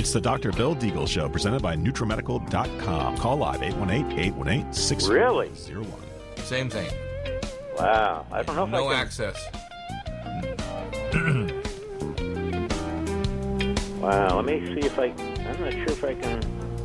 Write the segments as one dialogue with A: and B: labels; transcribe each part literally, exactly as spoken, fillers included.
A: It's the Doctor Bill Deagle Show, presented by NutriMedical dot com. Call live, eight one eight, eight one eight, six one zero one.
B: Same thing.
C: Wow. I don't know if
B: no
C: I can...
B: access.
C: Wow, let me see if I... I'm not sure if I can...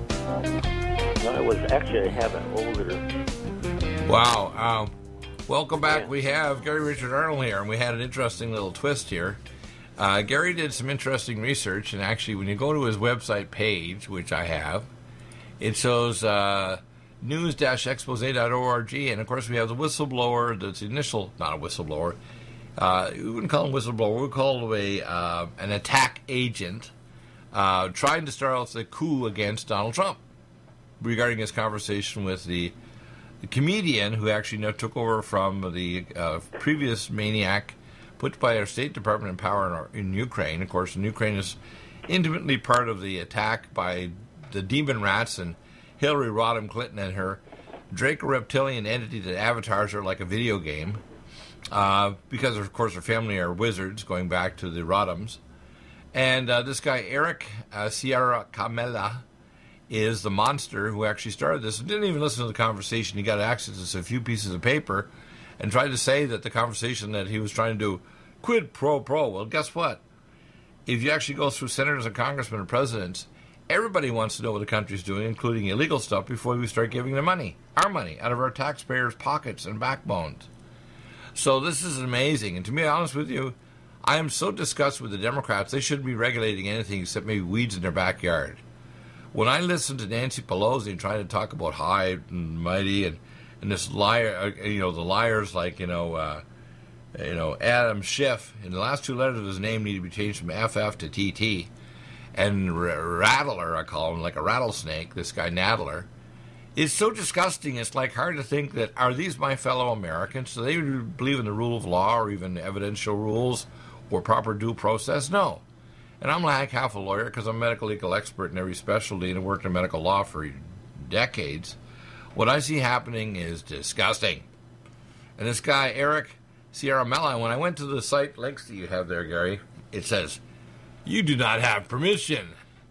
C: No, I was actually, I have an older...
B: Wow. Um, welcome back.
C: Yeah.
B: We have Gary Richard Arnold here, and we had an interesting little twist here. Uh, Gary did some interesting research, and actually, when you go to his website page, which I have, it shows uh, news dash expose dot org, and of course, we have the whistleblower, that's the initial, not a whistleblower, uh, we wouldn't call him whistleblower, we would call him a, uh, an attack agent, uh, trying to start off the coup against Donald Trump, regarding his conversation with the, the comedian who actually now took over from the uh, previous maniac put by our State Department in power in, our, in Ukraine. Of course, and Ukraine is intimately part of the attack by the demon rats and Hillary Rodham Clinton and her Draco reptilian entity that avatars her like a video game. Uh, because, of course, her family are wizards, going back to the Rodhams. And uh, this guy, Eric uh, Sierra Camela, is the monster who actually started this and didn't even listen to the conversation. He got access to a few pieces of paper and tried to say that the conversation that he was trying to do, quid pro pro. Well, guess what? If you actually go through senators and congressmen and presidents, everybody wants to know what the country's doing, including illegal stuff, before we start giving them money, our money, out of our taxpayers' pockets and backbones. So this is amazing. And to be honest with you, I am so disgusted with the Democrats. They shouldn't be regulating anything except maybe weeds in their backyard. When I listen to Nancy Pelosi trying to talk about high and mighty and And this liar, you know, the liars like, you know, uh, you know, Adam Schiff, and the last two letters of his name need to be changed from F F to T T. And R- Rattler, I call him, like a rattlesnake, this guy Nadler. It's so disgusting, it's like hard to think that, are these my fellow Americans? Do they believe in the rule of law or even evidential rules or proper due process? No. And I'm like half a lawyer because I'm a medical legal expert in every specialty and worked in medical law for decades. What I see happening is disgusting. And this guy, Eric Sierra Mella, when I went to the site links that you have there, Gary, it says, you do not have permission.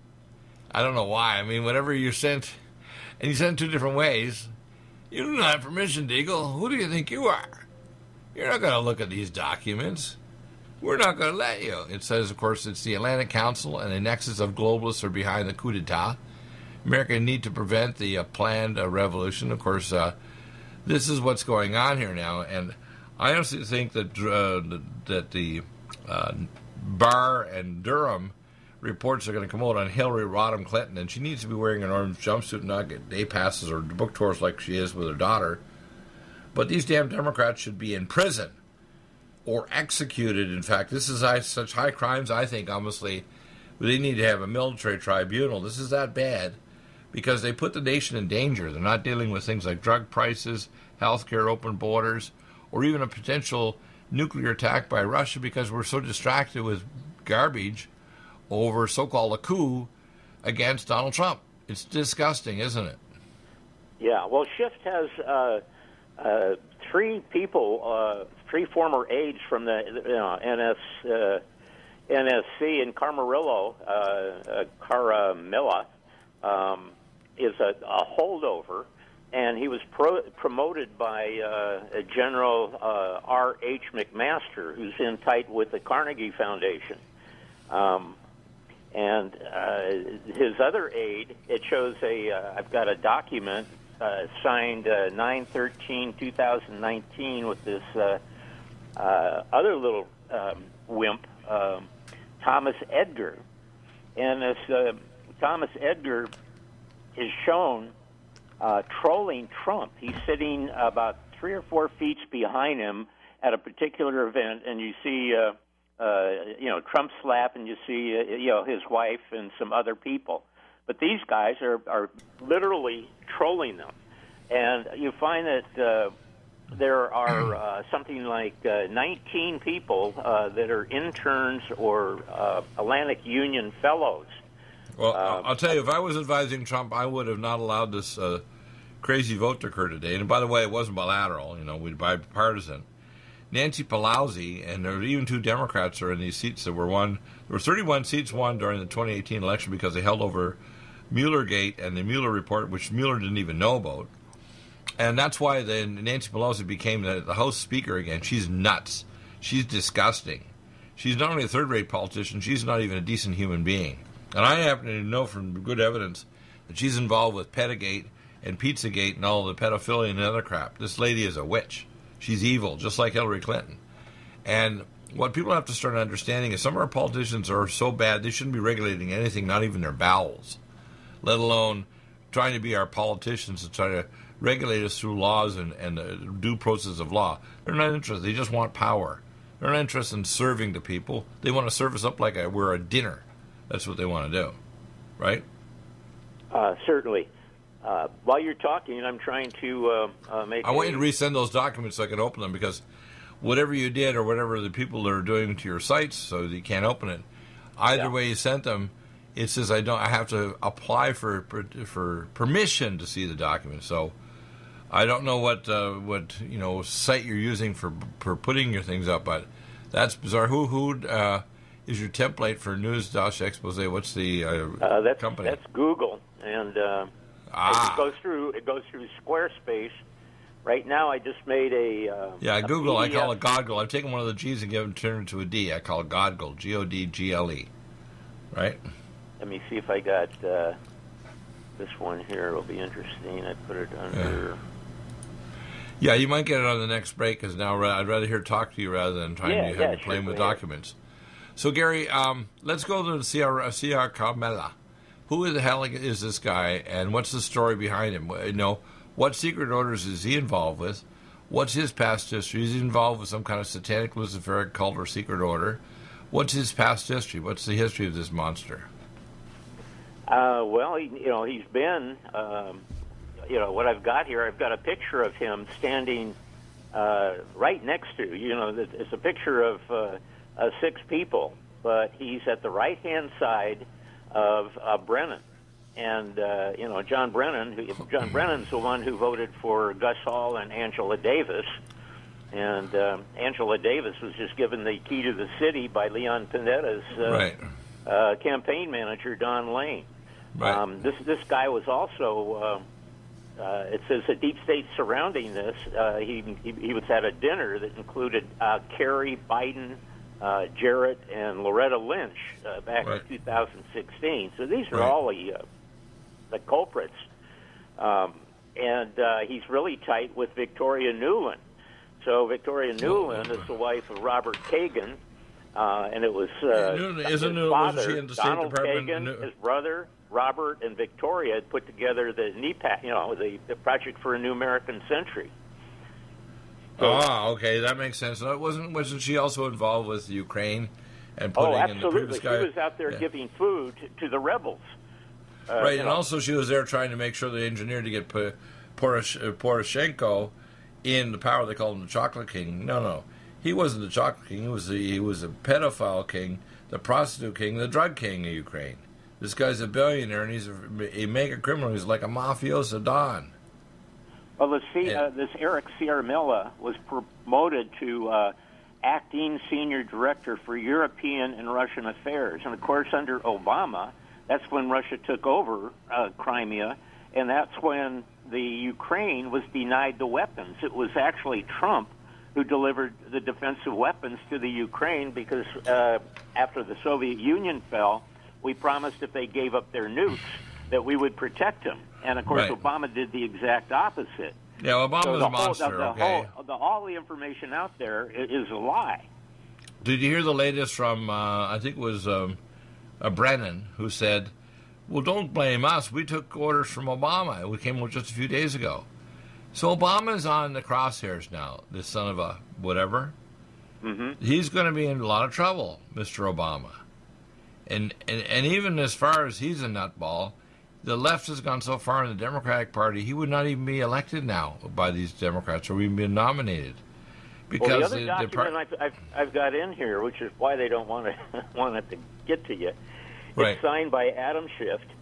B: I don't know why. I mean, whatever you sent, and you sent two different ways, you do not have permission, Deagle. Who do you think you are? You're not going to look at these documents. We're not going to let you. It says, of course, it's the Atlantic Council and a nexus of globalists are behind the coup d'etat. America need to prevent the uh, planned uh, revolution. Of course, uh, this is what's going on here now, and I honestly think that uh, that the uh, Barr and Durham reports are going to come out on Hillary Rodham Clinton, and she needs to be wearing an orange jumpsuit and not get day passes or book tours like she is with her daughter. But these damn Democrats should be in prison or executed. In fact, this is uh, such high crimes, I think, honestly, they need to have a military tribunal. This is that bad. Because they put the nation in danger. They're not dealing with things like drug prices, health care, open borders, or even a potential nuclear attack by Russia because we're so distracted with garbage over so-called a coup against Donald Trump. It's disgusting, isn't it?
C: Yeah, well, Schiff has uh, uh, three people, uh, three former aides from the you know, N S, uh, N S C in Camarillo, uh, uh, Caramilla, um, is a, a holdover, and he was pro- promoted by uh, General uh, R H McMaster, who's in tight with the Carnegie Foundation. Um, and uh, his other aide, it shows a, uh, I've got a document uh, signed uh, nine thirteen twenty nineteen with this uh, uh, other little um, wimp, um, Thomas Edgar. And this uh, Thomas Edgar is shown uh, trolling Trump. He's sitting about three or four feet behind him at a particular event, and you see, uh, uh, you know, Trump slap, and you see, uh, you know, his wife and some other people. But these guys are, are literally trolling them. And you find that uh, there are uh, something like uh, nineteen people uh, that are interns or uh, Atlantic Union fellows.
B: Well, um, I'll tell you, if I was advising Trump, I would have not allowed this uh, crazy vote to occur today. And by the way, it wasn't bilateral, you know, we'd bipartisan. Nancy Pelosi, and there were even two Democrats are in these seats that were won. There were thirty-one seats won during the twenty eighteen election because they held over Muellergate and the Mueller report, which Mueller didn't even know about. And that's why then Nancy Pelosi became the, the House Speaker again. She's nuts. She's disgusting. She's not only a third-rate politician, she's not even a decent human being. And I happen to know from good evidence that she's involved with Pettigate and Pizzagate and all the pedophilia and other crap. This lady is a witch. She's evil, just like Hillary Clinton. And what people have to start understanding is some of our politicians are so bad they shouldn't be regulating anything, not even their bowels, let alone trying to be our politicians and try to regulate us through laws and, and the due process of law. They're not interested. They just want power. They're not interested in serving the people. They want to serve us up like a, we're a dinner. That's what they want to do, right?
C: Uh, certainly. Uh, while you're talking, I'm trying to uh, uh, make.
B: I want you to resend those documents so I can open them, because whatever you did or whatever the people are doing to your sites, so that you can't open it, either yeah. way you sent them, it says I don't. I have to apply for for permission to see the document. So I don't know what uh, what you know site you're using for for putting your things up, but that's bizarre. Who who uh, is your template for News Dash Expose? What's the uh,
C: uh, that's,
B: company?
C: That's Google, and. Uh
B: Ah.
C: It goes through. It goes through Squarespace. Right now, I just made a. Uh,
B: yeah, Google.
C: a
B: I call it Godgle. I've taken one of the G's and given turned it to a D. I call it Godgle. G O D G L E. Right.
C: Let me see if I got uh, this one here. It'll be interesting. I put it under.
B: Yeah, yeah you might get it on the next break. Because now I'd rather hear talk to you rather than trying
C: yeah,
B: to have
C: yeah,
B: you playing
C: sure,
B: with
C: yeah.
B: documents. So Gary, um, let's go to the C R C R Carmela. Who the hell is this guy, and what's the story behind him? You know, what secret orders is he involved with? What's his past history? Is he involved with some kind of satanic Luciferic cult or secret order? What's his past history? What's the history of this monster?
C: Uh, well, he, you know, he's been, um, you know, what I've got here, I've got a picture of him standing uh, right next to, you know, it's a picture of uh, uh, six people, but he's at the right-hand side of uh, Brennan, and uh, you know John Brennan. Who, John Brennan's the one who voted for Gus Hall and Angela Davis, and uh, Angela Davis was just given the key to the city by Leon Panetta's uh,
B: right.
C: uh, campaign manager Don Lane.
B: Right.
C: Um, this this guy was also. Uh, uh, it says a deep state surrounding this. Uh, he, he he was at a dinner that included uh, Kerry, Biden. Uh, Jarrett and Loretta Lynch uh, back
B: right.
C: in two thousand sixteen. So these are
B: right.
C: all the, uh, the culprits. Um, and uh, he's really tight with Victoria Nuland. So Victoria Nuland is the wife of Robert Kagan, uh, and it was uh,
B: Isn't
C: his
B: Nuland,
C: father,
B: she in the State
C: Donald
B: Department?
C: Kagan, his brother, Robert, and Victoria had put together the N E P A, you know, the, the Project for a New American Century.
B: Oh, okay, that makes sense. No, wasn't wasn't she also involved with Ukraine and putting
C: oh,
B: in the
C: absolutely.
B: previous
C: She
B: guy?
C: was out there
B: yeah.
C: giving food to, to the rebels. Uh,
B: right, and
C: know.
B: also she was there trying to make sure they engineered to get P- Porosh- Poroshenko in the power. They called him the Chocolate King. No, no, he wasn't the Chocolate King. He was the, he was a pedophile king, the prostitute king, the drug king of Ukraine. This guy's a billionaire, and he's a, a mega criminal. He's like a mafioso don.
C: Well, this, uh, this Eric Ciaramella was promoted to uh, acting senior director for European and Russian affairs. And, of course, under Obama, that's when Russia took over uh, Crimea, and that's when the Ukraine was denied the weapons. It was actually Trump who delivered the defensive weapons to the Ukraine because uh, after the Soviet Union fell, we promised if they gave up their nukes that we would protect them. And, of course,
B: right.
C: Obama did the exact opposite.
B: Yeah, Obama's
C: so
B: a
C: whole,
B: monster,
C: the, the
B: okay?
C: Whole, the, all the information out there is, is a lie.
B: Did you hear the latest from, uh, I think it was um, uh, Brennan, who said, well, don't blame us. We took orders from Obama. We came up just a few days ago. So Obama's on the crosshairs now, this son of a whatever.
C: Mm-hmm.
B: He's going to be in a lot of trouble, Mister Obama. And, and and even as far as he's a nutball, the left has gone so far in the Democratic Party, he would not even be elected now by these Democrats or even be nominated. Because
C: well, the other
B: the,
C: document
B: the par-
C: I've, I've, I've got in here, which is why they don't want to want it to get to you,
B: right.
C: it's signed by Adam Schiff,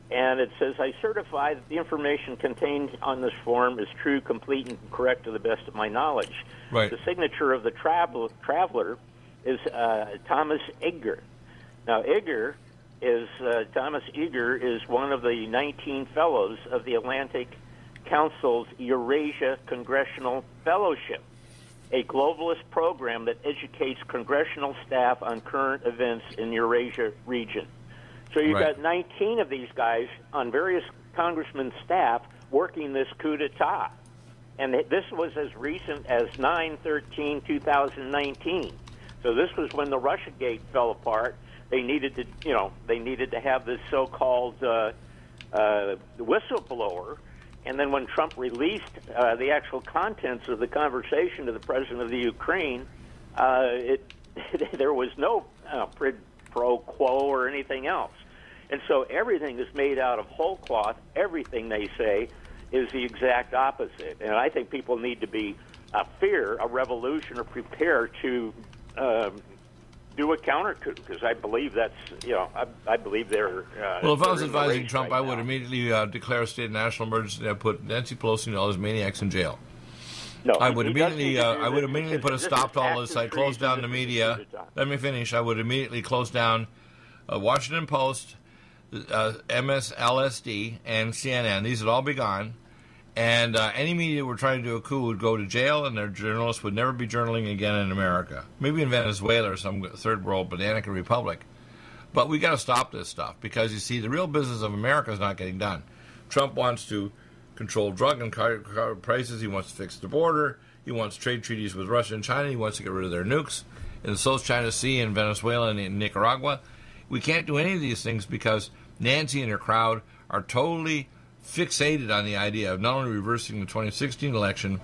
C: And it says, I certify that the information contained on this form is true, complete, and correct to the best of my knowledge.
B: Right.
C: The signature of the travel, traveler is uh, Thomas Eger. Now, Eger is, uh, Thomas Eger is one of the nineteen fellows of the Atlantic Council's Eurasia Congressional Fellowship, a globalist program that educates congressional staff on current events in the Eurasia region. So you've
B: right.
C: got nineteen of these guys on various congressmen's staff working this coup d'etat. And this was as recent as nine thirteen twenty nineteen. So this was when the Russiagate fell apart. They needed to, you know, they needed to have this so-called uh, uh, whistleblower. And then when Trump released uh, the actual contents of the conversation to the president of the Ukraine, uh, it there was no uh, pro, pro quo or anything else. And so everything is made out of whole cloth. Everything they say is the exact opposite. And I think people need to be uh, fear a revolution or prepare to um, do a counter coup, because I believe that's, you know, I, I believe they're. Uh,
B: well, if I was
C: they're
B: advising Trump,
C: right
B: I would
C: now.
B: immediately uh, declare a state of national emergency and put Nancy Pelosi and all those maniacs in jail.
C: No,
B: I would
C: he doesn't
B: immediately,
C: need to
B: uh,
C: do
B: I would
C: this.
B: immediately
C: This
B: put a
C: is
B: stop to all this.
C: active
B: I'd close
C: treason.
B: down the
C: This is
B: media.
C: coup d'etat.
B: Let me finish. I would immediately close down uh, Washington Post, uh, M S L S D, and C N N. These would all be gone. And uh, any media who were trying to do a coup would go to jail, and their journalists would never be journaling again in America. Maybe in Venezuela or some third world banana republic. But we got to stop this stuff, because, you see, the real business of America is not getting done. Trump wants to control drug and car, car prices. He wants to fix the border. He wants trade treaties with Russia and China. He wants to get rid of their nukes in the South China Sea and Venezuela and in Nicaragua. We can't do any of these things because Nancy and her crowd are totally fixated on the idea of not only reversing the twenty sixteen election,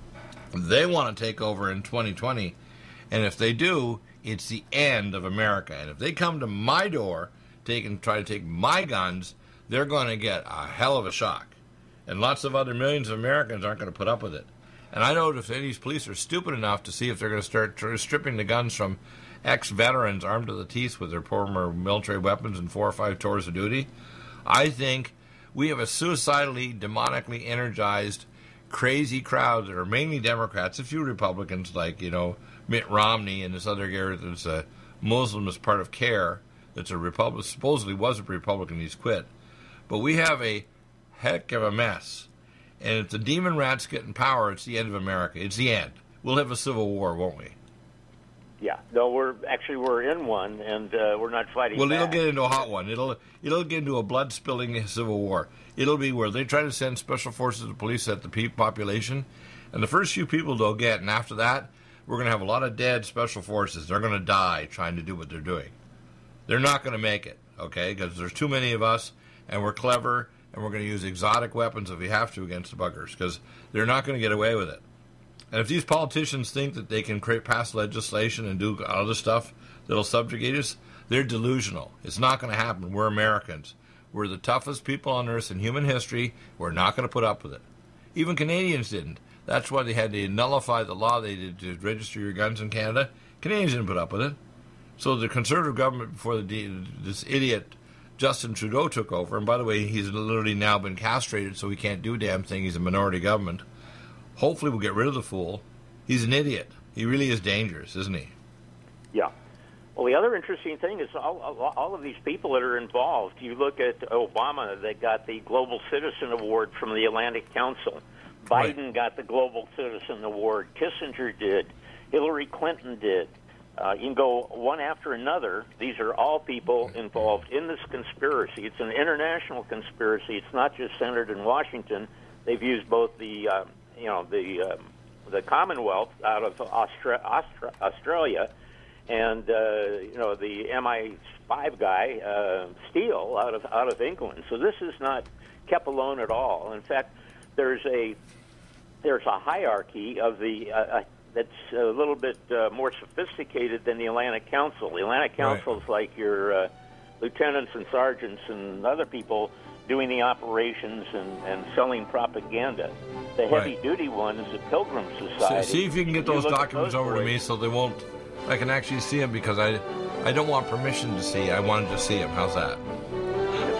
B: they want to take over in twenty twenty. And if they do, it's the end of America. And if they come to my door, take and try to take my guns, they're going to get a hell of a shock. And lots of other millions of Americans aren't going to put up with it. And I know if any of these police are stupid enough to see if they're going to start stripping the guns from ex-veterans armed to the teeth with their former military weapons and four or five tours of duty, I think we have a suicidally, demonically energized, crazy crowd that are mainly Democrats, a few Republicans like, you know, Mitt Romney and this other guy that's a Muslim as part of CARE, that's a Republican, supposedly was a Republican, he's quit. But we have a heck of a mess. And if the demon rats get in power, it's the end of America. It's the end. We'll have a civil war, won't we?
C: Yeah. No, we're actually we're in one, and uh, we're not fighting
B: Well,
C: back.
B: it'll get into a hot one. It'll it'll get into a blood-spilling civil war. It'll be where they try to send special forces and police at the pe- population, and the first few people they'll get, and after that, we're going to have a lot of dead special forces. They're going to die trying to do what they're doing. They're not going to make it, okay, because there's too many of us, and we're clever, and we're going to use exotic weapons if we have to against the buggers, because they're not going to get away with it. And if these politicians think that they can create pass legislation and do other stuff that'll subjugate us, they're delusional. It's not going to happen. We're Americans. We're the toughest people on earth in human history. We're not going to put up with it. Even Canadians didn't. That's why they had to nullify the law they did to register your guns in Canada. Canadians didn't put up with it. So the Conservative government, before the, this idiot Justin Trudeau took over, and by the way, he's literally now been castrated, so he can't do a damn thing. He's a minority government. Hopefully we'll get rid of the fool. He's an idiot. He really is dangerous, isn't he?
C: Yeah. Well, the other interesting thing is all, all of these people that are involved. You look at Obama, they got the Global Citizen Award from the Atlantic Council. Biden
B: Right.
C: got the Global Citizen Award. Kissinger did. Hillary Clinton did. Uh, you can go one after another. These are all people involved in this conspiracy. It's an international conspiracy. It's not just centered in Washington. They've used both the, uh, you know, the uh, the Commonwealth out of Austra- Austra- Australia, and uh, you know the M I five guy uh, Steele out of out of England. So this is not kept alone at all. In fact, there's a there's a hierarchy of the. Uh, uh, that's a little bit uh, more sophisticated than the Atlantic Council. The Atlantic Council is right. like your uh, lieutenants and sergeants and other people doing the operations and, and selling propaganda. The heavy-duty right. one is the Pilgrim Society.
B: See, see if you can get those documents
C: those
B: over
C: boys.
B: to me so they won't... I can actually see them because I, I don't want permission to see. I wanted to see them. How's that?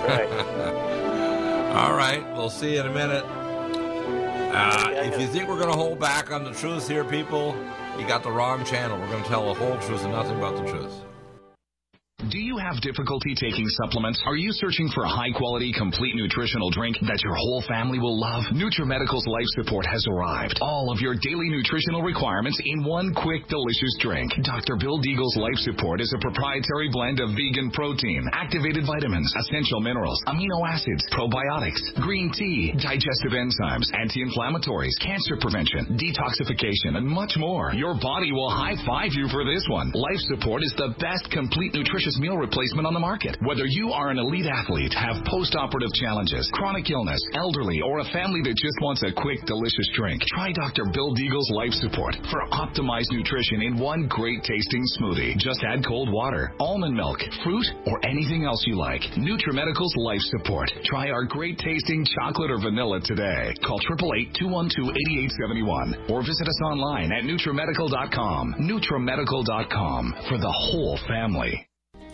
C: Right.
B: All right, we'll see you in a minute. Uh, if you think we're going to hold back on the truth here, people, you got the wrong channel. We're going to tell the whole truth and nothing but the truth.
D: Do you have difficulty taking supplements? Are you searching for a high-quality, complete nutritional drink that your whole family will love? NutriMedical's Life Support has arrived. All of your daily nutritional requirements in one quick, delicious drink. Doctor Bill Deagle's Life Support is a proprietary blend of vegan protein, activated vitamins, essential minerals, amino acids, probiotics, green tea, digestive enzymes, anti-inflammatories, cancer prevention, detoxification, and much more. Your body will high-five you for this one. Life Support is the best complete nutritious meal replacement on the market. Whether you are an elite athlete, have post-operative challenges, chronic illness, elderly, or a family that just wants a quick, delicious drink, try Doctor Bill Deagle's Life Support for optimized nutrition in one great-tasting smoothie. Just add cold water, almond milk, fruit, or anything else you like. NutriMedical's Life Support. Try our great-tasting chocolate or vanilla today. Call eight eight eight, two one two, eight eight seven one or visit us online at NutriMedical dot com. NutriMedical dot com for the whole family.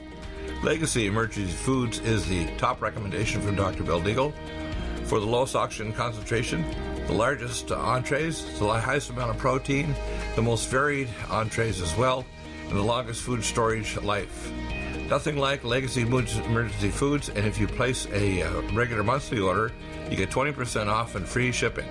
B: Legacy Emergency Foods is the top recommendation from Doctor Bill Deagle for the lowest oxygen concentration, the largest uh, entrees, the highest amount of protein, the most varied entrees as well, and the longest food storage life. Nothing like Legacy Emergency Foods, and if you place a uh, regular monthly order, you get twenty percent off and free shipping.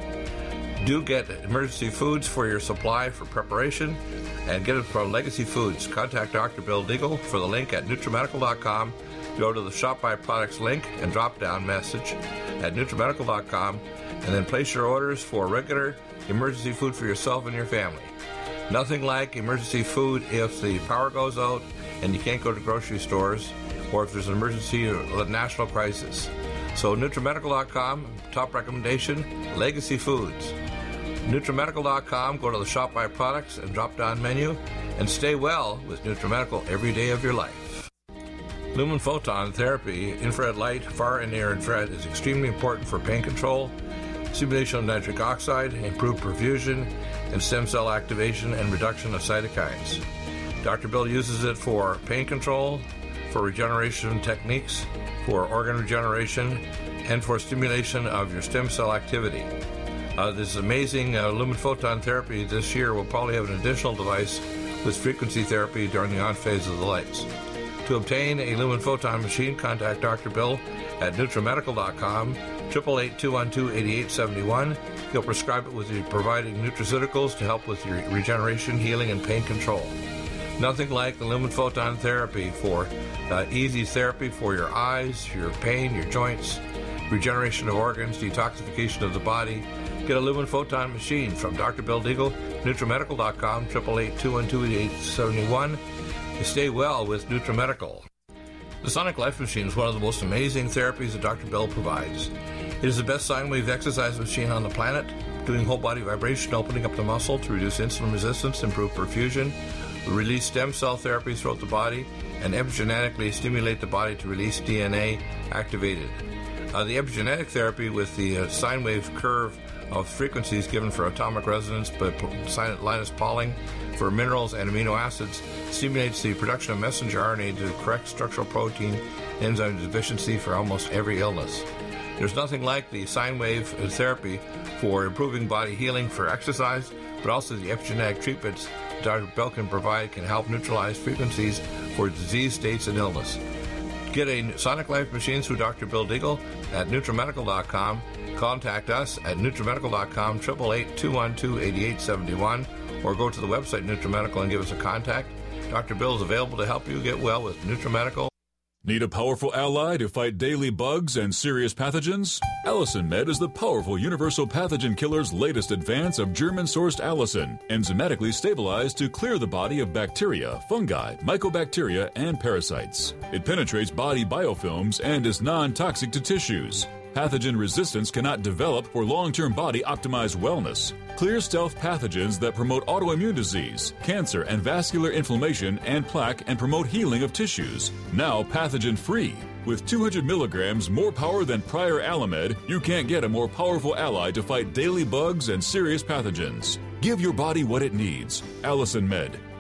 B: Do get Emergency Foods for your supply for preparation, and get it from Legacy Foods. Contact Doctor Bill Deagle for the link at NutriMedical dot com. Go to the Shop by Products link and drop-down message at NutriMedical dot com, and then place your orders for regular emergency food for yourself and your family. Nothing like emergency food if the power goes out and you can't go to grocery stores, or if there's an emergency or a national crisis. So NutriMedical dot com, top recommendation, Legacy Foods. NutriMedical dot com, go to the Shop by Products and drop-down menu, and stay well with NutriMedical every day of your life. Lumen photon therapy, infrared light, far and near infrared, is extremely important for pain control, stimulation of nitric oxide, improved perfusion, and stem cell activation and reduction of cytokines. Doctor Bill uses it for pain control, for regeneration techniques, for organ regeneration, and for stimulation of your stem cell activity. Uh, this amazing uh, Lumen photon therapy this year will probably have an additional device with frequency therapy during the on phase of the lights. To obtain a Lumen photon machine, contact Doctor Bill at NutriMedical dot com, eight eight eight, two one two, eight eight seven one. He'll prescribe it with you providing nutraceuticals to help with your regeneration, healing, and pain control. Nothing like the Lumen photon therapy for uh, easy therapy for your eyes, your pain, your joints, regeneration of organs, detoxification of the body. Get a Lumen photon machine from Doctor Bill Deagle, NutriMedical dot com, eight eight eight, two one two, eight eight seven one. You stay well with NutriMedical. The Sonic Life Machine is one of the most amazing therapies that Doctor Bill provides. It is the best sine wave exercise machine on the planet, doing whole body vibration, opening up the muscle to reduce insulin resistance, improve perfusion, release stem cell therapies throughout the body, and epigenetically stimulate the body to release D N A activated. Uh, the epigenetic therapy with the uh, sine wave curve of frequencies given for atomic resonance by Linus Pauling for minerals and amino acids stimulates the production of messenger R N A to correct structural protein enzyme deficiency for almost every illness. There's nothing like the sine wave therapy for improving body healing for exercise, but also the epigenetic treatments Doctor Bill can provide can help neutralize frequencies for disease states and illness. Get a Sonic Life machine through Doctor Bill Deagle at NutriMedical dot com. Contact us at NutriMedical dot com, eight eight eight, two one two, eight eight seven one, or go to the website NutriMedical and give us a contact. Doctor Bill is available to help you get well with NutriMedical.
E: Need a powerful ally to fight daily bugs and serious pathogens? Allicin Med is the powerful universal pathogen killer's latest advance of German-sourced allicin, enzymatically stabilized to clear the body of bacteria, fungi, mycobacteria, and parasites. It penetrates body biofilms and is non-toxic to tissues. Pathogen resistance cannot develop for long-term body-optimized wellness. Clear stealth pathogens that promote autoimmune disease, cancer, and vascular inflammation and plaque and promote healing of tissues. Now pathogen-free. With two hundred milligrams more power than prior Alamed, you can't get a more powerful ally to fight daily bugs and serious pathogens. Give your body what it needs. Allicin Med.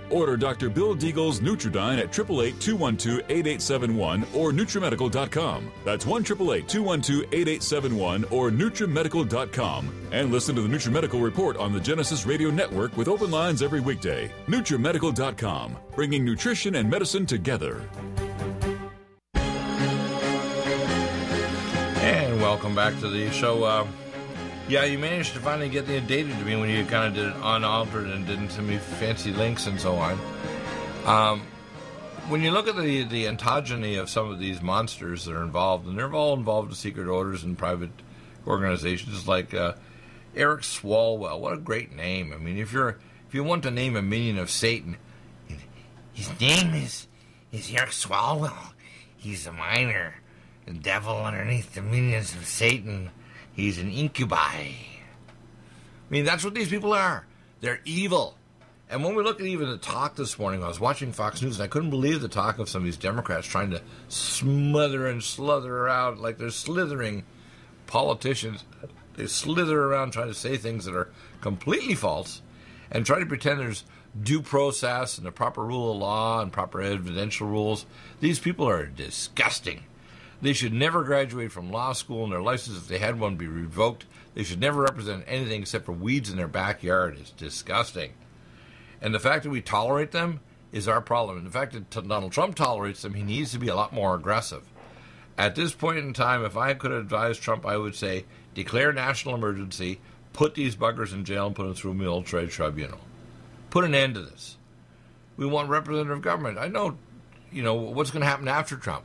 E: Order Doctor Bill Deagle's Nutridyne at eight eight eight, two one two, eight eight seven one or Nutrimedical dot com. That's one eight eight eight, two one two, eight eight seven one or Nutrimedical dot com. And listen to the Nutrimedical Report on the Genesis Radio Network with open lines every weekday. Nutrimedical dot com, bringing nutrition and medicine together.
B: And welcome back to the show. Uh, yeah, you managed to finally get the data to me when you kind of did it unaltered and didn't send me fancy links and so on. Um, when you look at the, the ontogeny of some of these monsters that are involved, and they're all involved in secret orders and private organizations like uh, Eric Swalwell. What a great name. I mean, if you're if you want to name a minion of Satan, his name is, is Eric Swalwell. He's a miner. The devil underneath the minions of Satan. He's an incubi. I mean, that's what these people are. They're evil. And when we look at even the talk this morning, I was watching Fox News, and I couldn't believe the talk of some of these Democrats trying to smother and slither around like they're slithering politicians. They slither around trying to say things that are completely false and try to pretend there's due process and the proper rule of law and proper evidential rules. These people are disgusting. They should never graduate from law school, and their license, if they had one, be revoked. They should never represent anything except for weeds in their backyard. It's disgusting. And the fact that we tolerate them is our problem. And the fact that Donald Trump tolerates them, he needs to be a lot more aggressive. At this point in time, if I could advise Trump, I would say, declare national emergency, put these buggers in jail, and put them through a military tribunal. Put an end to this. We want representative government. I know, you know, what's going to happen after Trump.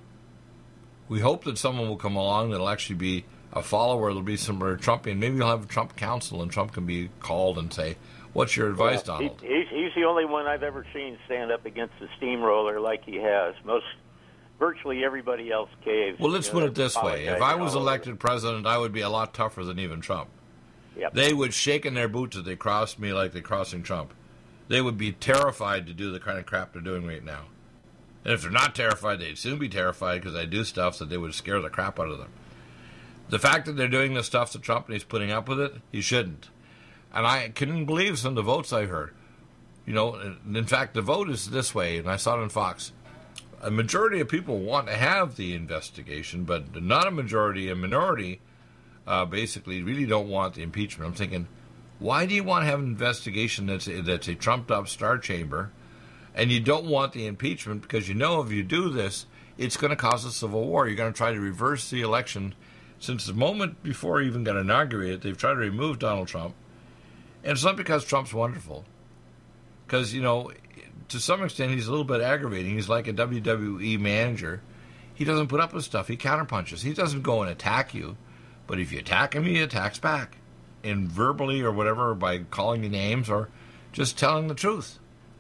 B: We hope that someone will come along that'll actually be a follower. There'll be some Trumpian. Maybe you'll have a Trump council, and Trump can be called and say, what's your advice, well, Donald?
C: He, he's, he's the only one I've ever seen stand up against the steamroller like he has. Most, virtually everybody else caves.
B: Well, let's
C: you
B: put
C: know,
B: it this way. If I was elected president, I would be a lot tougher than even Trump.
C: Yep.
B: They would shake in their boots if they crossed me like they're crossing Trump. They would be terrified to do the kind of crap they're doing right now. And if they're not terrified, they'd soon be terrified because I do stuff that they would scare the crap out of them. The fact that they're doing the stuff to Trump and he's putting up with it, he shouldn't. And I couldn't believe some of the votes I heard. You know, in fact, the vote is this way, and I saw it on Fox. A majority of people want to have the investigation, but not a majority, a minority, uh, basically really don't want the impeachment. I'm thinking, why do you want to have an investigation that's a, that's a trumped-up star chamber, and you don't want the impeachment because you know if you do this, it's going to cause a civil war. You're going to try to reverse the election. Since the moment before he even got inaugurated, they've tried to remove Donald Trump. And it's not because Trump's wonderful. Because, you know, to some extent, he's a little bit aggravating. He's like a W W E manager. He doesn't put up with stuff. He counterpunches. He doesn't go and attack you. But if you attack him, he attacks back. And verbally or whatever, by calling you names or just telling the truth.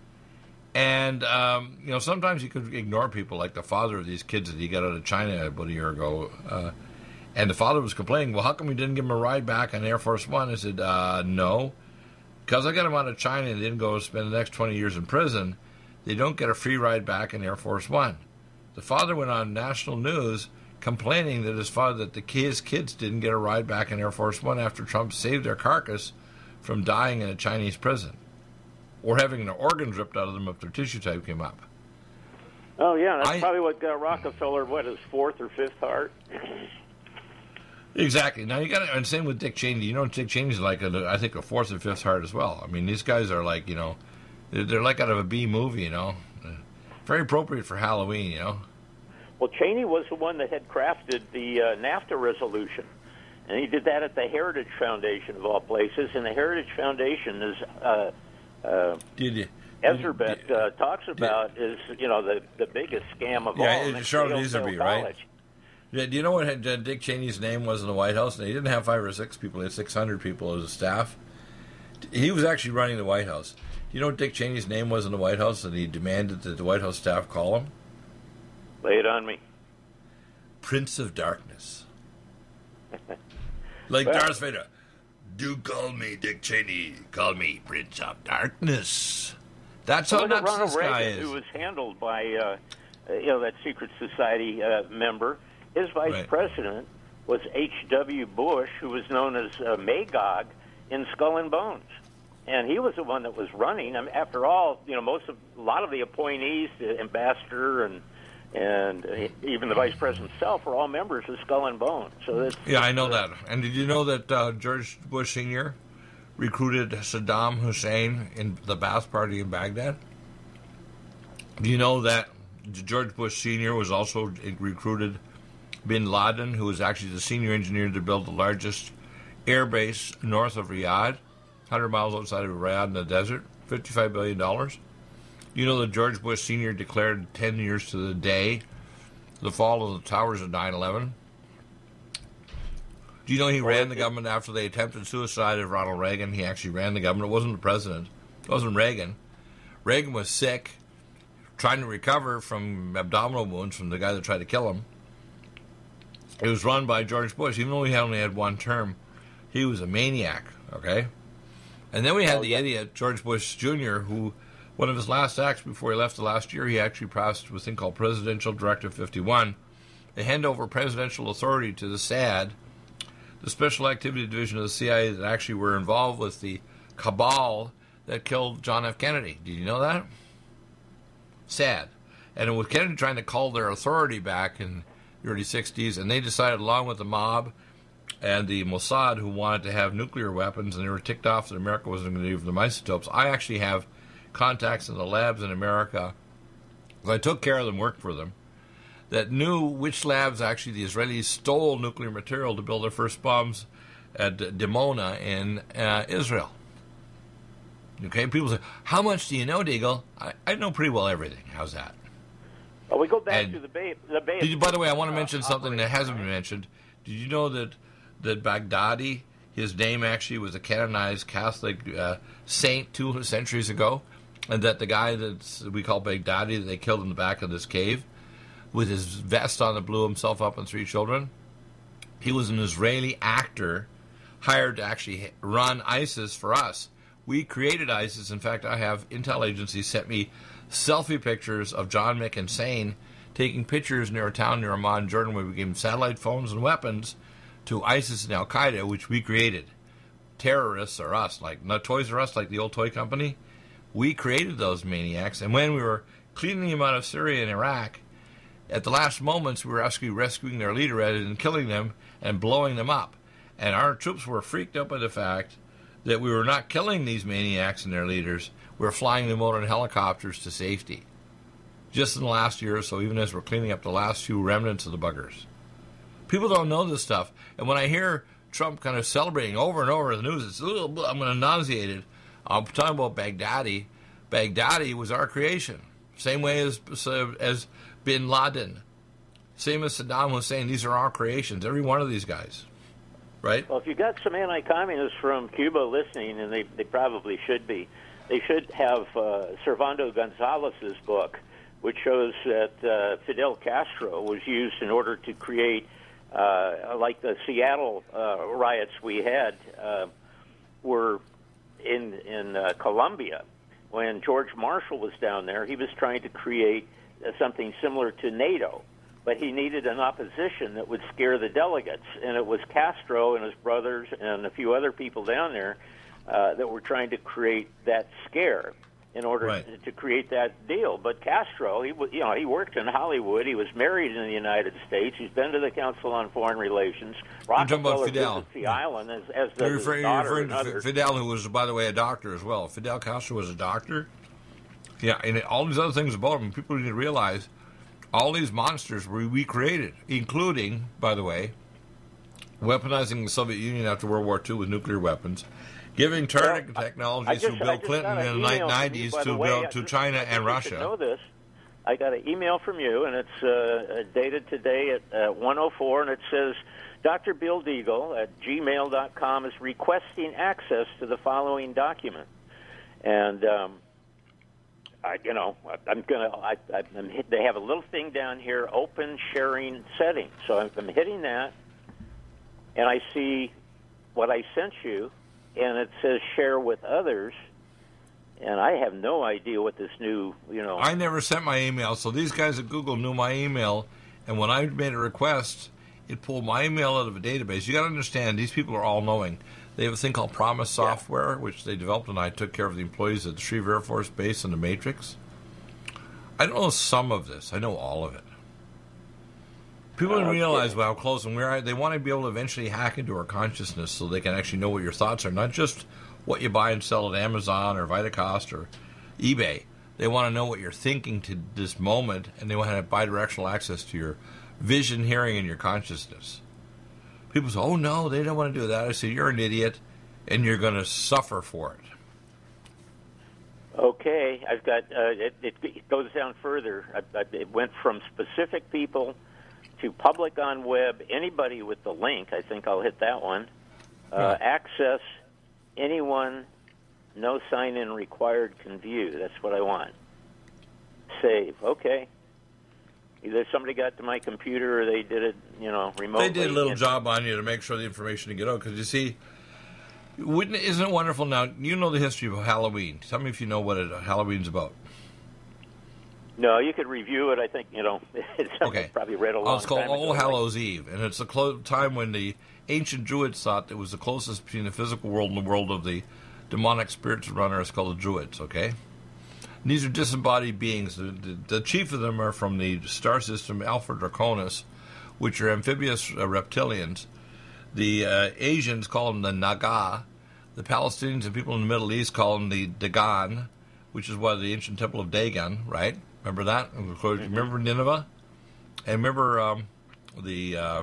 B: And, um, you know, sometimes you could ignore people, like the father of these kids that he got out of China about a year ago. Uh, and the father was complaining, well, how come we didn't give him a ride back on Air Force One? I said, uh, no. Because I got him out of China and didn't go spend the next twenty years in prison, they don't get a free ride back in Air Force One. The father went on national news complaining that his father, that the his kids didn't get a ride back in Air Force One after Trump saved their carcass from dying in a Chinese prison. Or having their organs ripped out of them if their tissue type came up.
C: Oh, yeah, that's
B: I,
C: probably what got Rockefeller, what, his fourth or fifth heart?
B: Exactly. Now, you got to, and same with Dick Cheney. You know, Dick Cheney's like, a, I think, a fourth or fifth heart as well. I mean, these guys are like, you know, they're, they're like out of a B movie, you know. Very appropriate for Halloween, you know.
C: Well, Cheney was the one that had crafted the uh, NAFTA resolution. And he did that at the Heritage Foundation, of all places. And the Heritage Foundation is... Uh, Uh,
B: did you?
C: Ezerbet uh, talks about did, is you know the the biggest scam of
B: yeah,
C: all.
B: Yeah, Charlotte Easterby, right? Yeah, do you know what uh, Dick Cheney's name was in the White House? He didn't have five or six people; he had six hundred people as a staff. He was actually running the White House. Do you know what Dick Cheney's name was in the White House, and he demanded that the White House staff call him?
C: Lay it on me.
B: Prince of Darkness, like well, Darth Vader. Do call me Dick Cheney. Call me Prince of Darkness. That's how nuts
C: Ronald
B: this guy
C: Reagan,
B: is.
C: who was handled by, uh, you know, that secret society uh, member. His vice
B: right.
C: president was H W Bush, who was known as uh, Magog in Skull and Bones. and he was the one that was running. I mean, after all, you know, most of a lot of the appointees, the ambassador and and even the vice president himself, are all members of Skull and Bones. So that's,
B: yeah, I know that. And did you know that uh, George Bush Senior recruited Saddam Hussein in the Ba'ath Party in Baghdad? Do you know that George Bush Senior was also recruited Bin Laden, who was actually the senior engineer to build the largest air base north of Riyadh, one hundred miles outside of Riyadh in the desert, fifty-five billion dollars. You know that George Bush Senior declared ten years to the day the fall of the towers of nine eleven? Do you know he ran the government after they attempted suicide of Ronald Reagan? He actually ran the government. It wasn't the president. It wasn't Reagan. Reagan was sick, trying to recover from abdominal wounds from the guy that tried to kill him. It was run by George Bush, even though he only had one term. He was a maniac, okay? And then we had the idiot, George Bush Junior, who, one of his last acts before he left the last year, he actually passed a thing called Presidential Directive fifty-one. They hand over presidential authority to the S A D, the Special Activity Division of the C I A that actually were involved with the cabal that killed John F. Kennedy. Did you know that? Sad. And it was Kennedy trying to call their authority back in the early sixties, and they decided, along with the mob and the Mossad, who wanted to have nuclear weapons, and they were ticked off that America wasn't going to give them isotopes. I actually have contacts in the labs in America, I took care of them, worked for them, that knew which labs actually the Israelis stole nuclear material to build their first bombs at Dimona in uh, Israel. Okay, people say, how much do you know, Deagle? I, I know pretty well everything. How's that?
C: Well, we go back
B: and
C: to the Bay. The Bay
B: did you, by the way, I want to
C: uh,
B: mention something that hasn't been mentioned. Did you know that, that Baghdadi, his name actually was a canonized Catholic uh, saint two centuries ago, and that the guy that we call Baghdadi that they killed in the back of this cave with his vest on that blew himself up and three children, he was an Israeli actor hired to actually run ISIS for us. We created ISIS. In fact, I have intel agencies sent me selfie pictures of John McInsane taking pictures near a town near Amman, Jordan, where we gave him satellite phones and weapons to ISIS and Al-Qaeda, which we created. Terrorists are us, like not Toys R Us, like the old toy company. We created those maniacs, and when we were cleaning them out of Syria and Iraq, at the last moments, we were actually rescuing their leader rather than killing them and blowing them up. And our troops were freaked out by the fact that we were not killing these maniacs and their leaders. We were flying them out in helicopters to safety. Just in the last year or so, even as we're cleaning up the last few remnants of the buggers. People don't know this stuff. And when I hear Trump kind of celebrating over and over in the news, it's a little, I'm going to nauseate it. I'm talking about Baghdadi. Baghdadi was our creation. Same way as, as Bin Laden. Same as Saddam Hussein. These are our creations. Every one of these guys. Right?
C: Well, if you've got some anti-communists from Cuba listening, and they, they probably should be, they should have uh, Servando Gonzalez's book, which shows that uh, Fidel Castro was used in order to create, uh, like the Seattle uh, riots we had uh, were in, in uh, Colombia. When George Marshall was down there, he was trying to create uh, something similar to NATO. But he needed an opposition that would scare the delegates, and it was Castro and his brothers and a few other people down there uh, that were trying to create that scare in order
B: right.
C: to, to create that deal. But Castro, he you know, he worked in Hollywood. He was married in the United States. He's been to the Council on Foreign Relations.
B: You're talking about Fidel.
C: visits the island as, as the
B: You're referring,
C: daughter
B: you're
C: and
B: referring to
C: others.
B: Fidel, who was, by the way, a doctor as well. Fidel Castro was a doctor. Yeah, and all these other things about him, people need to realize all these monsters were we created, including, by the way, weaponizing the Soviet Union after World War Two with nuclear weapons, giving Turner
C: well,
B: technologies
C: just,
B: to Bill Clinton in the nineties to,
C: way,
B: Bill, to
C: just,
B: China
C: I
B: and Russia.
C: Know this. I got an email from you, and it's uh, dated today at uh, one oh four, and it says, Doctor Bill Deagle at gmail dot com is requesting access to the following document. And, um, I, you know, I'm going to, I, I'm hit, they have a little thing down here, open sharing settings. So I'm, I'm hitting that, and I see what I sent you, and it says share with others. And I have no idea what this new, you know.
B: I never sent my email, so these guys at Google knew my email, and when I made a request, it pulled my email out of a database. You got to understand, these people are all knowing. They have a thing called Promise Software, yeah. which they developed, and I took care of the employees at the Shreve Air Force Base and the Matrix. I don't know some of this. I know all of it. People don't realize how close and where they want to be able to eventually hack into our consciousness so they can actually know what your thoughts are, not just what you buy and sell at Amazon or Vitacost or eBay. They want to know what you're thinking to this moment, and they want to have bidirectional access to your vision, hearing, and your consciousness. People say, oh, no, they don't want to do that. I say, you're an idiot, and you're going to suffer for it.
C: Okay, I've got, uh, it, it goes down further. I, I, it went from specific people to public on web, anybody with the link. I think I'll hit that one. Uh, yeah. Access, anyone, no sign-in required can view. That's what I want. Save, okay. Either somebody got to my computer or they did it, you know, remotely.
B: They did a little job on you to make sure the information to get out. Because you see, wouldn't, isn't it wonderful? Now, you know the history of Halloween. Tell me if you know what it, Halloween's about.
C: No, you could review it. I think, you know, it's something
B: okay.
C: probably read a long
B: oh, it's called
C: time
B: All
C: ago.
B: Hallows Eve, and it's a clo- time when the ancient Druids thought it was the closest between the physical world and the world of the demonic spirits around Earth, called the Druids, okay? And these are disembodied beings. The, the, the chief of them are from the star system Alpha Draconis, which are amphibious uh, reptilians. The uh, Asians call them the Naga. The Palestinians and people in the Middle East call them the Dagon, which is why the ancient temple of Dagon, right? Remember that? Remember Nineveh? And remember um, the uh,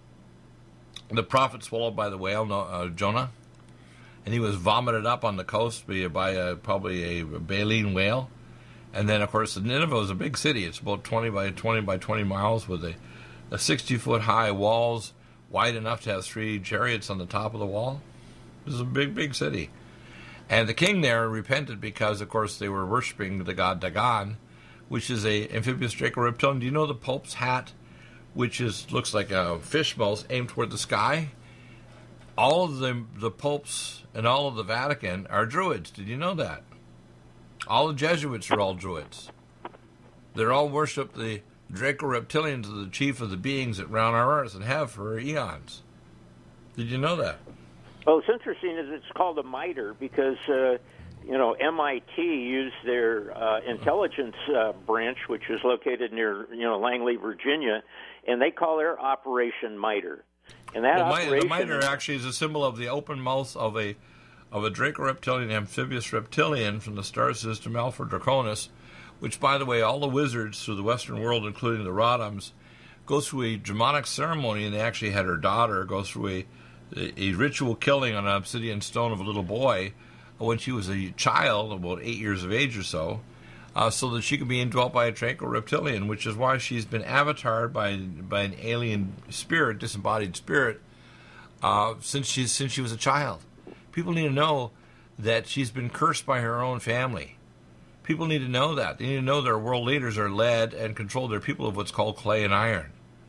B: the prophet swallowed by the whale, uh, Jonah? And he was vomited up on the coast by, by a, probably a baleen whale. And then, of course, Nineveh is a big city. It's about twenty by twenty by twenty miles with a, a sixty-foot-high walls, wide enough to have three chariots on the top of the wall. This is a big, big city. And the king there repented because, of course, they were worshiping the god Dagon, which is a amphibious Draco-reptilian. Do you know the Pope's hat, which is looks like a fish mouth aimed toward the sky? All of the, the popes and all of the Vatican are Druids. Did you know that? All the Jesuits are all Druids. They're all worship the Draco-reptilians, the chief of the beings that round our earth and have for eons. Did you know that?
C: Well, it's interesting is it's called a MITRE because, uh, you know, M I T used their uh, intelligence uh, branch, which is located near, you know, Langley, Virginia, and they call their operation MITRE. And that
B: well,
C: operation...
B: The MITRE actually is a symbol of the open mouth of a of a Draco-reptilian, amphibious reptilian from the star system Alpha Draconis, which, by the way, all the wizards through the Western world, including the Rodhams, go through a demonic ceremony, and they actually had her daughter go through a a ritual killing on an obsidian stone of a little boy when she was a child, about eight years of age or so, uh, so that she could be indwelt by a Draco-reptilian, which is why she's been avatared by by an alien spirit, disembodied spirit, uh, since she since she was a child. People need to know that she's been cursed by her own family. People need to know that. They need to know their world leaders are led and controlled. They're people of what's called clay and iron.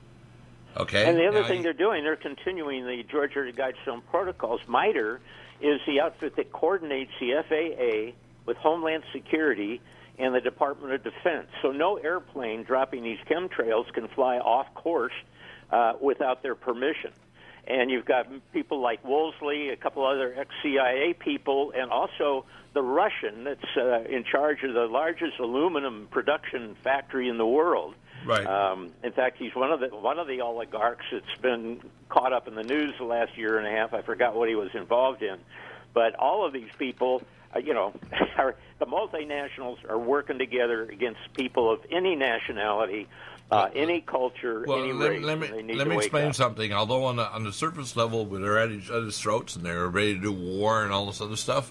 B: Okay.
C: And the other
B: now,
C: thing they're doing, they're continuing the Georgia Guidestone protocols. MITRE is the outfit that coordinates the F A A with Homeland Security and the Department of Defense. So no airplane dropping these chemtrails can fly off course uh, without their permission. And you've got people like Wolseley, a couple other ex-C I A people, and also the Russian that's uh, in charge of the largest aluminum production factory in the world.
B: Right.
C: Um, in fact, he's one of the one of the oligarchs that's been caught up in the news the last year and a half. I forgot what he was involved in, but all of these people, uh, you know, are, the multinationals are working together against people of any nationality, uh, any culture,
B: well,
C: any
B: let,
C: race.
B: Let me, let me explain
C: up.
B: something. Although on the on the surface level, they're at each other's throats and they're ready to do war and all this other stuff.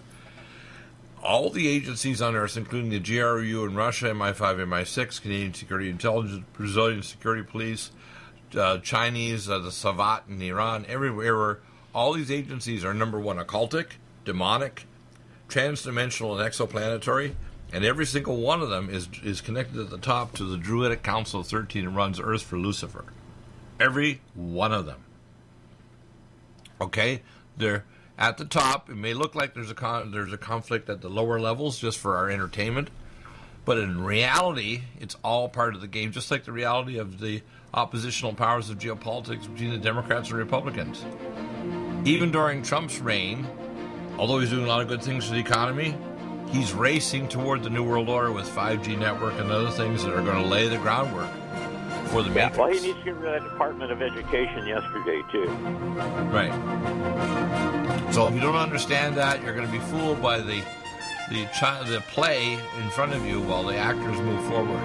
B: All the agencies on Earth, including the G R U in Russia, M I five, M I six, Canadian Security Intelligence, Brazilian Security Police, uh, Chinese, uh, the Savat in Iran, everywhere, all these agencies are, number one, occultic, demonic, transdimensional, and exoplanetary, and every single one of them is is connected at the top to the Druidic Council of thirteen that runs Earth for Lucifer. Every one of them. Okay? They're... At the top, it may look like there's a con- there's a conflict at the lower levels just for our entertainment, but in reality, it's all part of the game, just like the reality of the oppositional powers of geopolitics between the Democrats and Republicans. Even during Trump's reign, although he's doing a lot of good things for the economy, he's racing toward the New World Order with five G network and other things that are going to lay the groundwork for the
C: yeah,
B: Matrix.
C: Well, he needs to get rid of that Department of Education yesterday, too.
B: Right. So if you don't understand that, you're going to be fooled by the the, chi- the play in front of you while the actors move forward.